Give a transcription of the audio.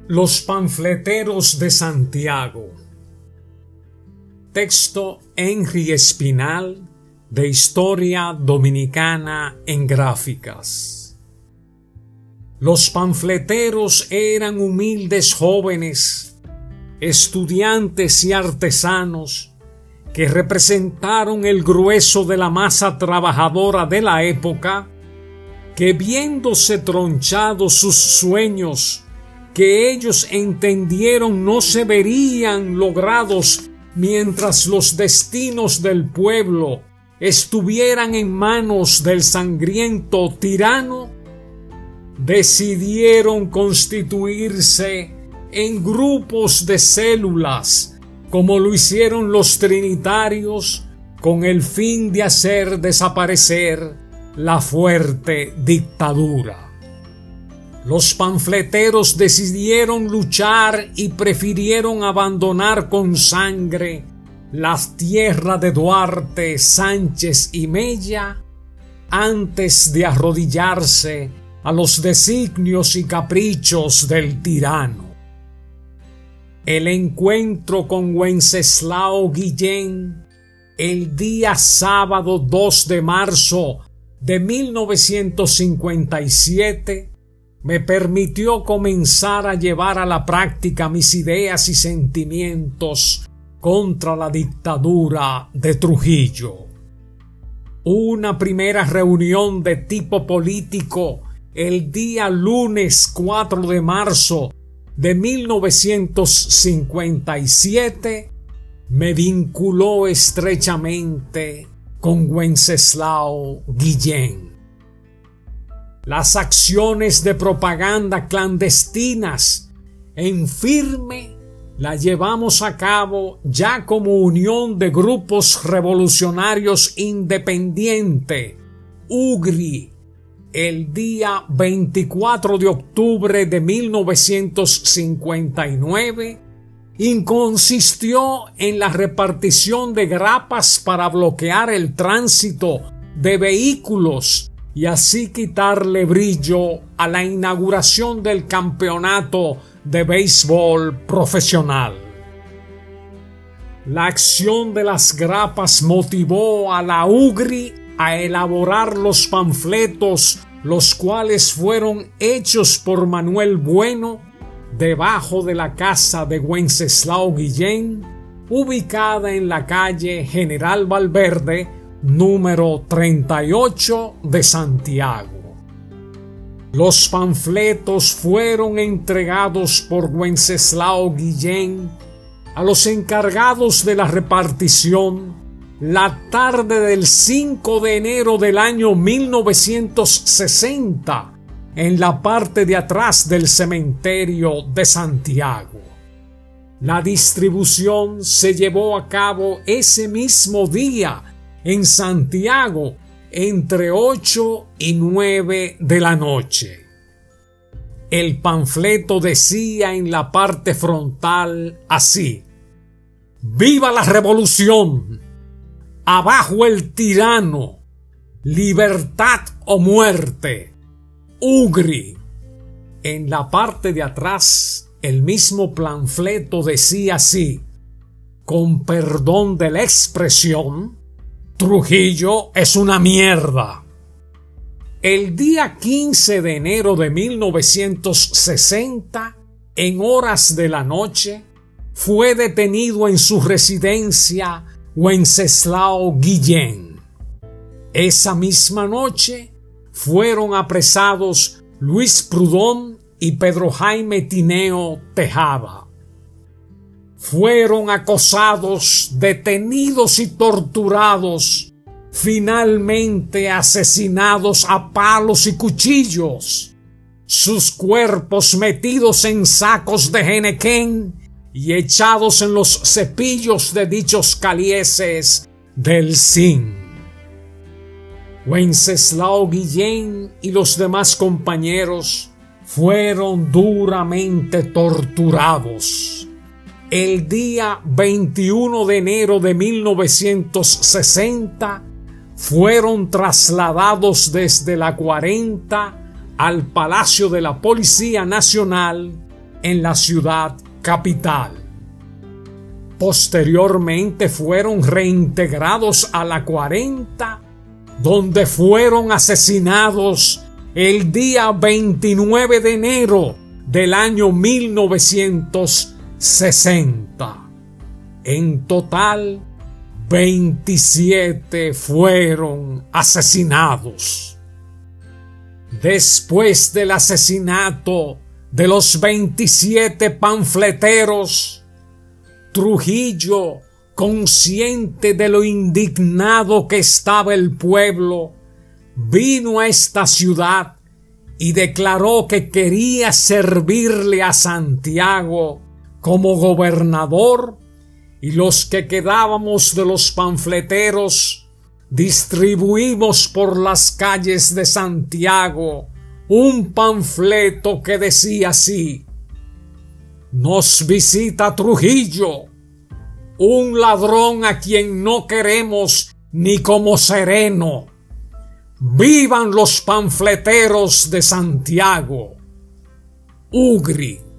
Los panfleteros de Santiago. Texto Henry Espinal, de Historia Dominicana en Gráficas. Los panfleteros eran humildes jóvenes, estudiantes y artesanos que representaron el grueso de la masa trabajadora de la época, que viéndose tronchados sus sueños que ellos entendieron no se verían logrados mientras los destinos del pueblo estuvieran en manos del sangriento tirano, decidieron constituirse en grupos de células, como lo hicieron los trinitarios, con el fin de hacer desaparecer la fuerte dictadura. Los panfleteros decidieron luchar y prefirieron abandonar con sangre las tierras de Duarte, Sánchez y Mella antes de arrodillarse a los designios y caprichos del tirano. El encuentro con Wenceslao Guillén el día sábado 2 de marzo de 1957 me permitió comenzar a llevar a la práctica mis ideas y sentimientos contra la dictadura de Trujillo. Una primera reunión de tipo político el día lunes 4 de marzo de 1957 me vinculó estrechamente con Wenceslao Guillén. Las acciones de propaganda clandestinas en firme las llevamos a cabo ya como unión de grupos revolucionarios independiente, UGRI, el día 24 de octubre de 1959, y consistió en la repartición de grapas para bloquear el tránsito de vehículos y así quitarle brillo a la inauguración del campeonato de béisbol profesional. La acción de las grapas motivó a la UGRI a elaborar los panfletos, los cuales fueron hechos por Manuel Bueno debajo de la casa de Wenceslao Guillén, ubicada en la calle General Valverde, número 38 de Santiago. Los panfletos fueron entregados por Wenceslao Guillén a los encargados de la repartición la tarde del 5 de enero del año 1960 en la parte de atrás del cementerio de Santiago. La distribución se llevó a cabo ese mismo día en Santiago entre 8 y 9 de la noche. El panfleto decía en la parte frontal así: ¡Viva la revolución! ¡Abajo el tirano! ¡Libertad o muerte! ¡UGRI! En la parte de atrás el mismo panfleto decía así: con perdón de la expresión, Trujillo es una mierda. El día 15 de enero de 1960, en horas de la noche, fue detenido en su residencia Wenceslao Guillén. Esa misma noche fueron apresados Luis Prudón y Pedro Jaime Tineo Tejada. Fueron acosados, detenidos y torturados, finalmente asesinados a palos y cuchillos, sus cuerpos metidos en sacos de jenequén y echados en los cepillos de dichos calieses del zinc. Wenceslao Guillén y los demás compañeros fueron duramente torturados. El día 21 de enero de 1960 fueron trasladados desde la 40 al Palacio de la Policía Nacional en la ciudad capital. Posteriormente fueron reintegrados a la 40, donde fueron asesinados el día 29 de enero del año 1960. En total, 27 fueron asesinados. Después del asesinato de los 27 panfleteros, Trujillo, consciente de lo indignado que estaba el pueblo, vino a esta ciudad y declaró que quería servirle a Santiago como gobernador, y los que quedábamos de los panfleteros distribuimos por las calles de Santiago un panfleto que decía así: nos visita Trujillo, un ladrón a quien no queremos ni como sereno. ¡Vivan los panfleteros de Santiago! Ugri.